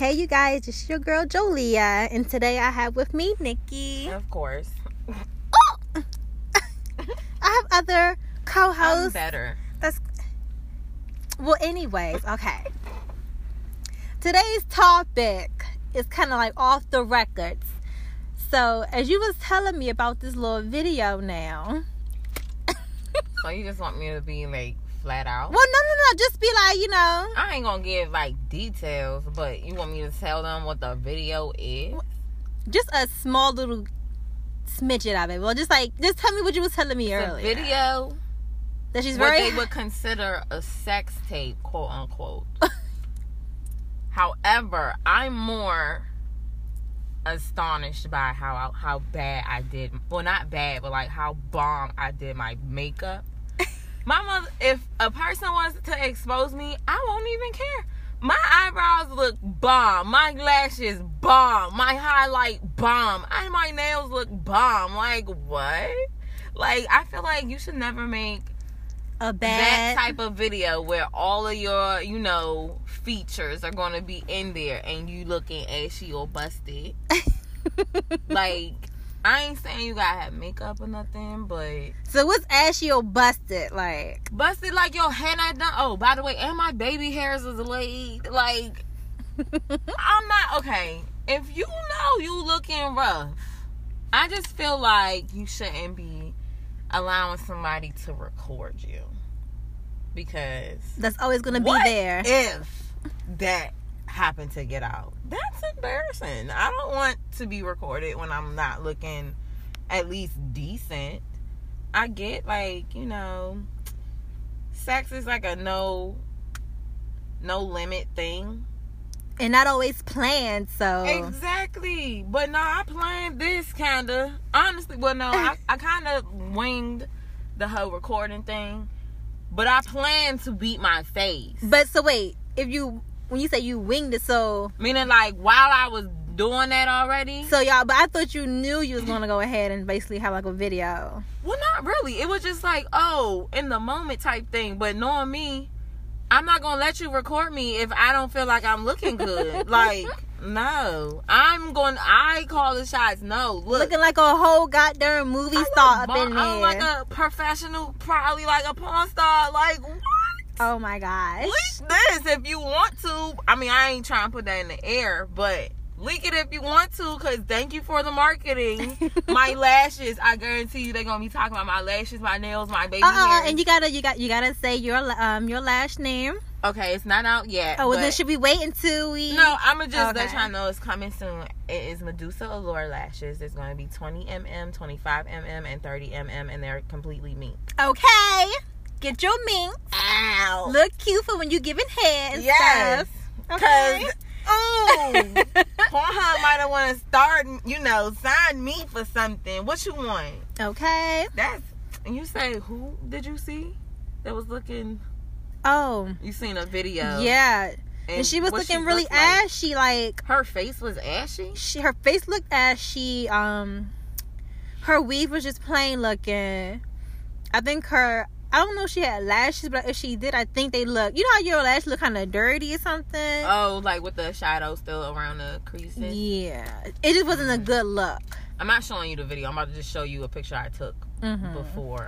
Hey, you guys, it's your girl Jolia, and today I have with me Nikki. Of course. I have other co-hosts. I'm better. Well, anyways, okay. Today's topic is kind of like off the records. So, as you was telling me about this little video now. So you just want me to be like flat out? Well, no. Just be like, I ain't gonna give like details, but you want me to tell them what the video is? Just a small little smidget of it. Well, just tell me what you was telling me earlier. The video that she's what they would consider a sex tape, quote unquote. However, I'm more astonished by how bad I did. Well, not bad, but like how bomb I did my makeup. My mother, if a person wants to expose me, I won't even care. My eyebrows look bomb. My lashes bomb. My highlight bomb. And my nails look bomb. Like, what? Like, I feel like you should never make that type of video where all of your, features are going to be in there and you looking ashy or busted. Like, I ain't saying you gotta have makeup or nothing, but... So what's ashy or busted, like? Busted like your hair not done. Oh, by the way, and my baby hairs is laid. Like, I'm not... Okay, if you know you looking rough, I just feel like you shouldn't be allowing somebody to record you. Because... That's always gonna be there. If that happened to get out? That's embarrassing. I don't want to be recorded when I'm not looking at least decent. I get sex is like a no limit thing. And not always planned, so. Exactly. But no, I planned this kinda. Honestly, well no, I kinda winged the whole recording thing. But I planned to beat my face. But so wait, when you say you winged it, so... Meaning, like, while I was doing that already. So, y'all, but I thought you knew you was going to go ahead and basically have, like, a video. Well, not really. It was just like, in the moment type thing. But knowing me, I'm not going to let you record me if I don't feel like I'm looking good. Like, no. I call the shots. No, look. Looking like a whole goddamn movie star up in there. I'm like a professional, probably like a porn star. Like, what? Oh my gosh. Leak this if you want to. I mean, I ain't trying to put that in the air, but leak it if you want to, because thank you for the marketing. My lashes, I guarantee you they're gonna be talking about my lashes, my nails, my baby hair. And you gotta say your last name. Okay, it's not out yet. Oh, well then should we wait until we... No, I'ma just let y'all know it's coming soon. It is Medusa Allure lashes. It's gonna be 20 mm, 25 mm, and 30 mm, and they're completely mink. Okay. Get your minks. Ow. Look cute for when you giving head and yes. stuff. Okay. Pornhub might have want to start, sign me for something. What you want? Okay. And you say, who did you see that was looking? Oh. You seen a video. Yeah. And she was looking really ashy. Like, her face was ashy? Her face looked ashy. Her weave was just plain looking. I don't know if she had lashes, but if she did, I think they look... You know how your lashes look kind of dirty or something? Oh, like with the shadow still around the creases? Yeah. It just wasn't a good look. I'm not showing you the video. I'm about to just show you a picture I took before.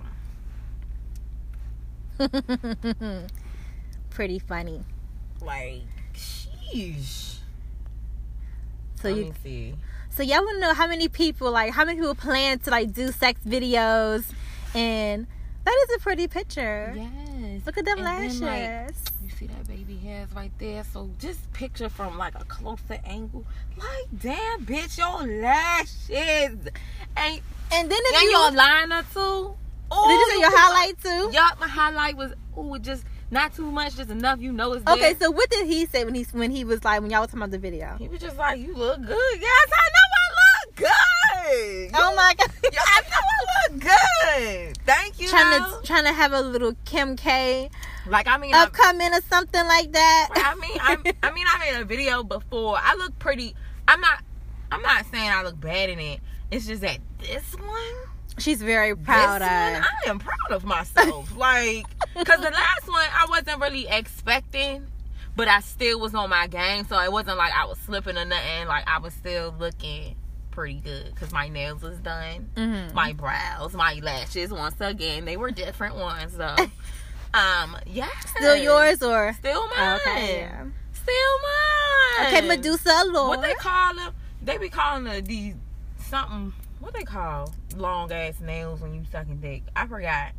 Pretty funny. Like, sheesh. Let me see. So y'all want to know how many people plan to, like, do sex videos, and... That is a pretty picture. Yes. Look at them lashes. Then, you see that baby hairs right there? So just picture from like a closer angle. Like, damn, bitch, your lashes. And then if your liner too. Did you say your highlight too? Yup, my highlight was just not too much, just enough. It's there. Okay, so what did he say when he was like, when y'all was talking about the video? He was just like, you look good. Yes, I know I look good. Oh my God. I know I look good. Thank you. Trying to have a little Kim K upcoming or something like that. I made a video before. I look pretty. I'm not saying I look bad in it. It's just that this one, she's very proud of. I am proud of myself. Like, because the last one I wasn't really expecting but I still was on my game, so it wasn't like I was slipping or nothing. Like, I was still looking pretty good because my nails was done, my brows, my lashes. Once again, they were different ones though. Yeah. Still yours or still mine? Okay, yeah. Still mine. Okay, Medusa Allure. What they call them? They be calling these something. What they call long ass nails when you sucking dick? I forgot.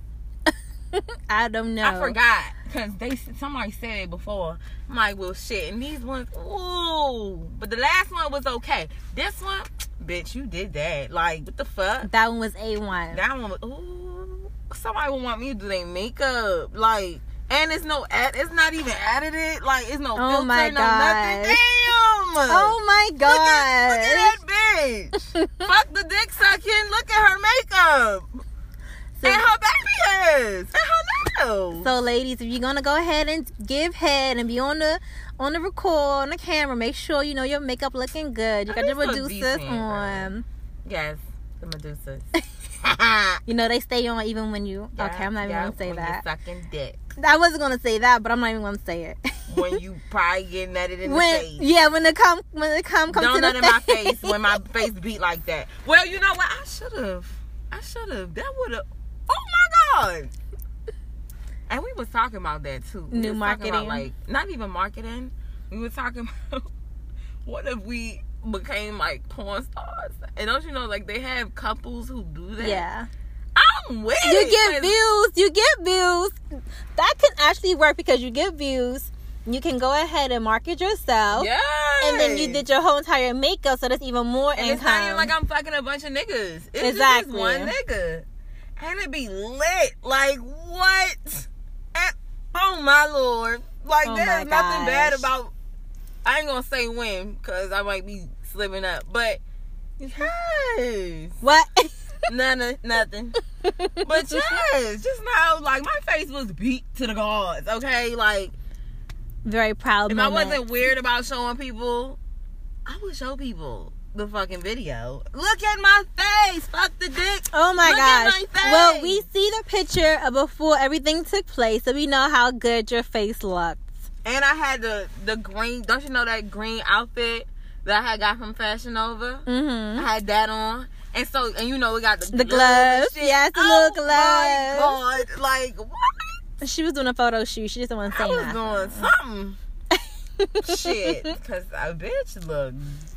I don't know. I forgot because somebody said it before. I'm like, well, shit. And these ones, ooh. But the last one was okay. This one, bitch, you did that. Like, what the fuck? That one was A1. That one was, ooh. Somebody would want me to do their makeup. Like, and it's not even edited. Like, it's no filter, my no God. nothing. Damn. Oh my God. Look at that bitch. Fuck the dick sucking. Look at her makeup. And her baby hairs. And her nails. So, ladies, if you're gonna go ahead and give head and be on the record, on the camera, make sure you know your makeup looking good. You got your Medusas on. Yes, the Medusas. You know they stay on even when you. Yeah, okay, I'm not even gonna say when that. You're sucking dick. I wasn't gonna say that, but I'm not even gonna say it. When you probably getting at it in the face. Yeah, when it come don't to nut the in my face when my face beat like that. Well, you know what? I should have. That would have. Oh my God. And we was talking about that too. New marketing. About, like, not even marketing. We were talking about what if we became like porn stars? And don't you know, like, they have couples who do that? Yeah. I'm with You it. get views. You get views. That can actually work because you get views. You can go ahead and market yourself. Yeah. And then you did your whole entire makeup, so that's even more and income. It's not even like I'm fucking a bunch of niggas. It's exactly. just one nigga. And it be lit. Like, what? And, oh, my Lord. Like, there's nothing bad about... I ain't gonna say when, because I might be slipping up. But, yes. What? Nothing. But, yes. Just now, like, my face was beat to the gods, okay? Like... Very proud If moment. I wasn't weird about showing people, I would show people the fucking video. Look at my face. Fuck the dick. Oh my Look gosh. at my face. Well, we see the picture of before everything took place, so we know how good your face looked. And I had the green. Don't you know that green outfit that I had got from Fashion Nova? Mm-hmm. I had that on. And so, and you know, we got the gloves. Yes, the little gloves. Oh my God. Like, what? She was doing a photo shoot. She just didn't want to say nothing. I was doing something. Shit. Because a bitch look.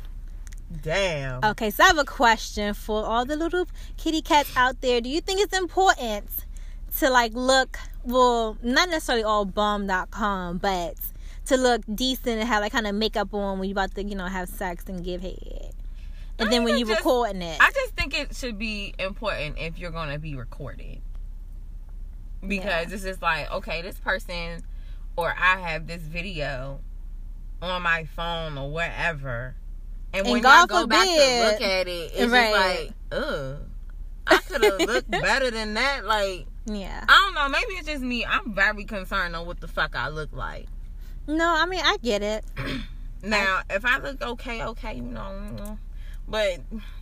Damn. Okay, so I have a question for all the little kitty cats out there. Do you think it's important to, like, look, well, not necessarily all bomb.com, but to look decent and have, like, kind of makeup on when you're about to, you know, have sex and give head? And then when you're recording it. I just think it should be important if you're going to be recorded. Because it's just like, okay, this person, or I have this video on my phone or wherever. And when I go back to look at it, it's just like, ugh. I could have looked better than that. Like, yeah. I don't know. Maybe it's just me. I'm very concerned on what the fuck I look like. No, I mean, I get it. Now, if I look okay, you know. But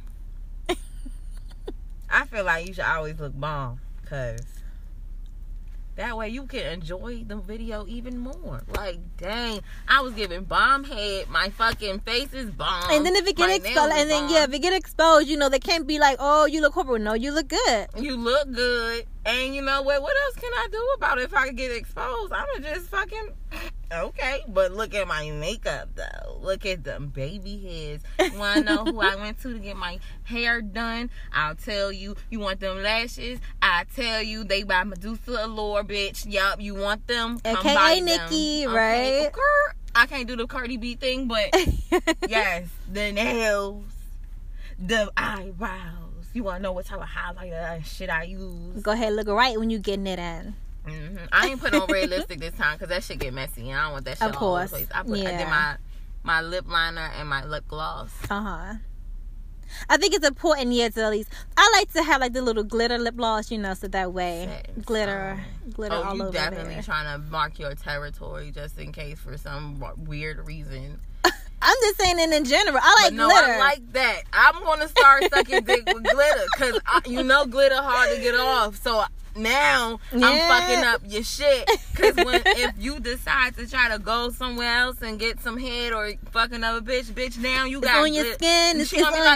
I feel like you should always look bomb. Because that way you can enjoy the video even more. Like, dang, I was giving bomb head. My fucking face is bomb. And then if it get exposed, and then if it get exposed, you know, they can't be like, oh, you look horrible. No, you look good. You look good. And you know what? What else can I do about it if I get exposed? I'ma just fucking okay. But look at my makeup though. Look at them baby hairs. Wanna know who I went to get my hair done? I'll tell you. You want them lashes? I tell you, they by Medusa Allure, bitch. Yup, you want them? Come AKA buy Nikki, them. right? Okay. I can't do the Cardi B thing, but yes, the nails, the eyebrows. You want to know what type of highlighter and shit I use? Go ahead, look right when you getting it in. Mm-hmm. I ain't put on red lipstick this time because that shit get messy and I don't want that shit of course. all over the place. I did my lip liner and my lip gloss. I think it's important, to at least. I like to have like the little glitter lip gloss, you know, so that way glitter all over. You definitely trying to mark your territory just in case for some weird reason. I'm just saying it in general. I like glitter. I like that. I'm gonna start sucking dick with glitter because glitter hard to get off. So now I'm fucking up your shit. Because if you decide to try to go somewhere else and get some head or fuck another bitch, now you got on your skin. It's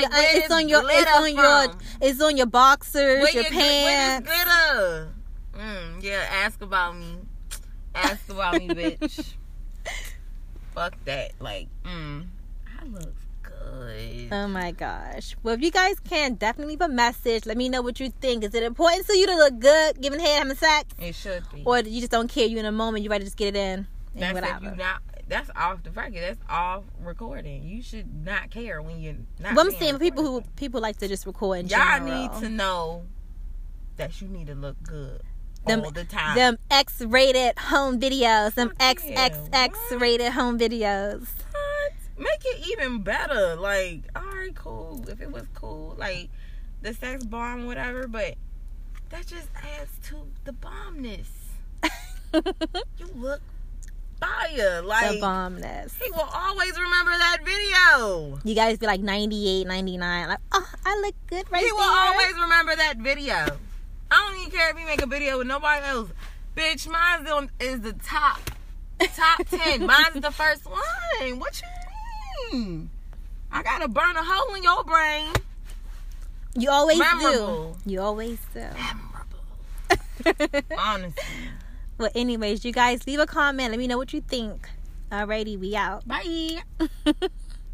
on your boxers, your pants. Where's glitter? Yeah, ask about me. Ask about me, bitch. Fuck that. Like, I look good. Oh my gosh. Well, if you guys can, definitely leave a message. Let me know what you think. Is it important to you to look good, giving head, having sex? It should be. Or you just don't care. You in a moment, you ready to just get it in. That's off the record. That's off recording. You should not care when you're not. Well, I'm saying people like to just record in y'all general. need to know that you need to look good all the time. Them X-rated home videos. Them XXX-rated home videos. What? Make it even better. Like, all right, cool. If it was cool, like the sex bomb, whatever. But that just adds to the bombness. You look fire. Like, the bombness. He will always remember that video. You guys be like 98, 99. Like, oh, I look good right there. He will always remember that video. I don't even care if you make a video with nobody else. Bitch, mine is the top 10. Mine's the first one. What you mean? I gotta burn a hole in your brain. You always Memorable. do. You always do. Memorable. Honestly. Well, anyways, you guys leave a comment. Let me know what you think. Alrighty, we out. Bye.